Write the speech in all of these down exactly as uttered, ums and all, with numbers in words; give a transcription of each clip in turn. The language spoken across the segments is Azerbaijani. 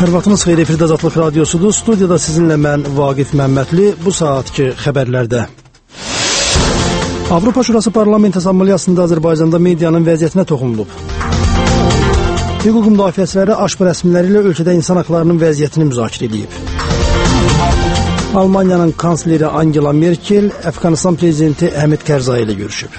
Hər vaxtınız xeyir, efirdə Azadlıq Radiosudur. Studiyada sizinlə mən Vaqif Məmmədli. Bu saatki xəbərlərdə. Avropa Şurası Parlament Assambleyasında Azərbaycanda medianın vəziyyətinə toxunulub. Hüquq müdafiəçiləri Aşpa rəsmiləri ilə ölkədə insan haqlarının vəziyyətini müzakirə edib. Almaniyanın kansleri Angela Merkel Əfqanistan prezidenti Həmid Karzai ilə görüşüb.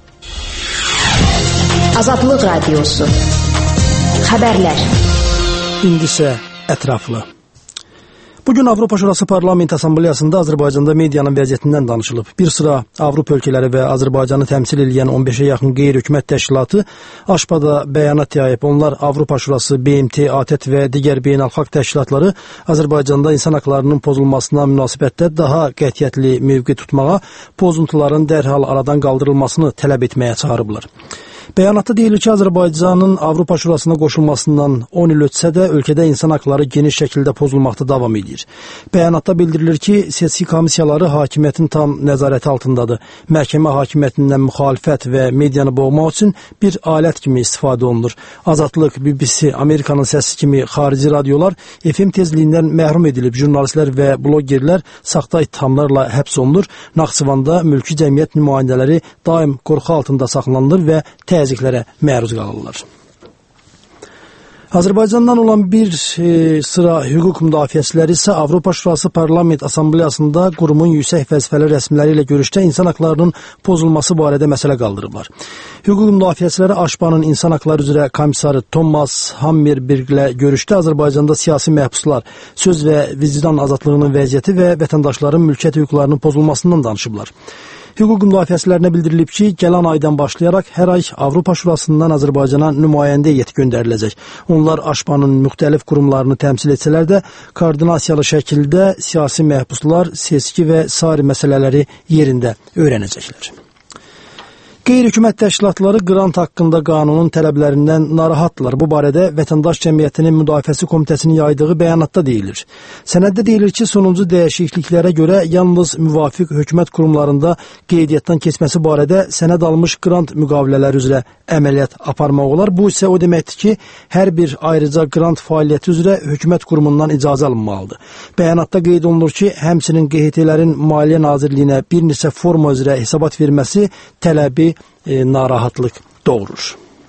Azadlıq Radiosu. Xəbərlər. İndi isə ətraflı. Bugün Avropa Şurası Parlament Assambleyasında Azərbaycanda medianın vəziyyətindən danışılıb. Bir sıra Avropa ölkələri və Azərbaycanı təmsil edən on beşə yaxın qeyri-hökumət təşkilatı Aşpada bəyanat yayıb. Onlar Avropa Şurası, B M T, A T T və digər beynəlxalq təşkilatları Azərbaycanda insan haqlarının pozulmasına münasibətdə daha qətiyyətli mövqe tutmağa, pozuntuların dərhal aradan qaldırılmasını tələb etməyə çağırıblar. Bəyanatda deyilir ki, Azərbaycanın Avropa Şurasına qoşulmasından on il ötsə də ölkədə insan haqları geniş şəkildə pozulmaqda davam edir. Bəyanatda bildirilir ki, seçki komissiyaları hakimiyyətin tam nəzarəti altındadır. Məhkəmə hakimiyyətindən müxalifət və medianı boğmaq üçün bir alət kimi istifadə olunur. Azadlıq, B B C, Amerikanın səsi kimi xarici radiolar F M tezliyindən məhrum edilib. Jurnalistlər və blogerlər saxta ittihamlarla həbs olunur. Naxçıvanda mülki cəmiyyət nümayəndələri daim qorxu altında saxlanılır və təzyiqlərə məruz qalırlar. Azərbaycandan olan bir e, sıra hüquq müdafiəçiləri isə Avropa Şurası Parlament Assambleyasında qurumun yüksək vəzifəli rəsmiləri ilə görüşdə insan haqlarının pozulması barədə məsələ qaldırıblar. Hüquq müdafiəçiləri Aşpanın insan haqları üzrə komissarı Thomas Hammerberg ilə görüşdə Azərbaycanda siyasi məhbuslar, söz və vicdan azadlığının vəziyyəti və vətəndaşların mülkiyyət hüquqlarının pozulmasından danışıblar. Hüquq müdafiəçilərinə bildirilib ki, gələn aydan başlayaraq hər ay Avropa Şurasından Azərbaycana nümayəndə heyəti göndəriləcək. Onlar Aşpanın müxtəlif qurumlarını təmsil etsələr də, koordinasiyalı şəkildə siyasi məhbuslar, seçki və sair məsələləri yerində öyrənəcəklər. Qeyri-hökumət təşkilatları qrant haqqında qanunun tələblərindən narahatdırlar. Bu barədə Vətəndaş Cəmiyyətinin Müdafiəsi Komitəsinin yaydığı bəyanatda deyilir. Sənəddə deyilir ki, sonuncu dəyişikliklərə görə yalnız müvafiq hökumət qurumlarında qeydiyyatdan keçməsi barədə sənəd almış qrant müqavilələri üzrə əməliyyat aparmaq olar. Bu isə o deməkdir ki, hər bir ayrıca qrant fəaliyyəti üzrə hökumət qurumundan icazə alınmalıdır. Bəyanatda qeyd olunur ki, həmçinin Q H T-lərin Maliyyə Nazirliyinə bir neçə forma üzrə hesabat verməsi tələbi E, narahatlıq doğurur.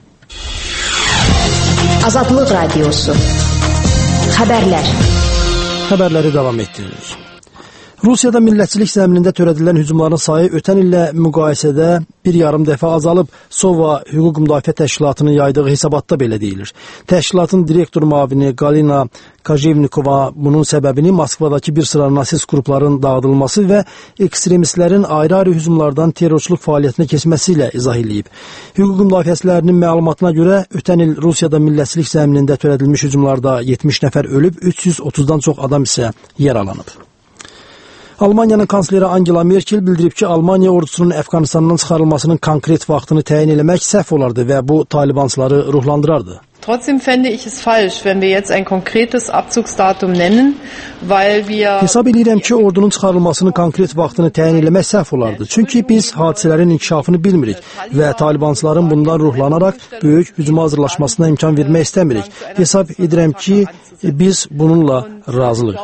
Azadlıq Radiosu. Xəbərlər. Xəbərləri davam etdiririk. Rusiyada millətçilik zəminində törədilən hücumların sayı ötən illə müqayisədə bir yarım dəfə azalıb. Sova Hüquq Müdafiə Təşkilatının yaydığı hesabatda belə deyilir. Təşkilatın direktor müavini Galina Kajevnikova bunun səbəbini Moskvadakı bir sıra nasist qrupların dağıdılması və ekstremistlərin ayrı-ayrı hücumlardan terrorçuluq fəaliyyətinə keçməsi ilə izah edib. Hüquq müdafiəçilərinin məlumatına görə ötən il Rusiyada millətçilik zəminində törədilmiş hücumlarda yetmiş nəfər ölüb, üç yüz otuzdan çox adam isə yaralanıb. Almaniyanın kansleri Angela Merkel bildirib ki, Almaniya ordusunun Əfqanistandan çıxarılmasının konkret vaxtını təyin eləmək səhv olardı və bu talibansları ruhlandırardı. Trotzdem fände ich es falsch, wenn wir jetzt ein konkretes Abzugsdatum nennen, weil wir... Hesab edirəm ki, ordunun çıxarılmasının konkret vaxtını təyin eləmək səhv olardı. Çünki biz hadisələrin inkişafını bilmirik və talibansların bundan ruhlanaraq böyük hücuma hazırlaşmasına imkan vermək istəmirik. Hesab edirəm ki, biz bununla razılıq.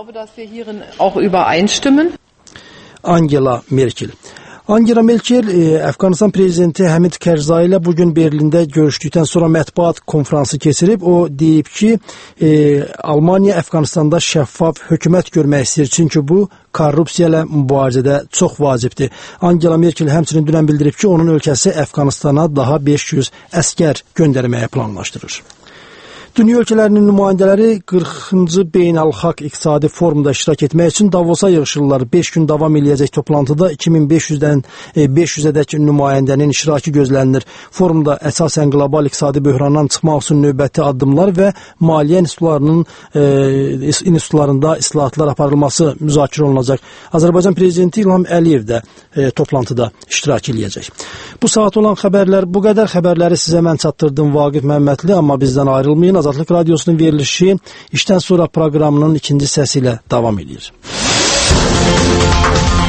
Angela Merkel. Angela Merkel, Əfqanistan prezidenti Həmid Karzai ilə bugün Berlində görüşdükdən sonra mətbuat konfransı keçirib. O deyib ki, e, Almaniya Əfqanistanda şəffaf hökumət görmək istəyir, çünki bu korrupsiya ilə mübarizədə çox vacibdir. Angela Merkel həmçinin dünən bildirib ki, onun ölkəsi Əfqanistana daha beş yüz əskər göndərməyə planlaşdırır. Dünya ölkələrinin nümayəndələri qırxıncı beynəlxalq iqtisadi forumda iştirak etmək üçün Davosa yığışırlar. beş gün davam eləyəcək toplantıda iki min beş yüzdən beş yüzədək nümayəndənin iştirakı gözlənilir. Forumda əsasən qlobal iqtisadi böhrandan çıxmaq üçün növbəti addımlar və maliyyə institutlarının e, institutlarında islahatlar aparılması müzakirə olunacaq. Azərbaycan prezidenti İlham Əliyev də e, toplantıda iştirak eləyəcək. Bu saat olan xəbərlər bu qədər. Xəbərləri sizə mən çatdırdım Vaqif Məmmədli, amma bizdən ayrılmayın. Azadlıq Radiosunun verilişi işdən sonra proqramının ikinci səsi ilə davam edir.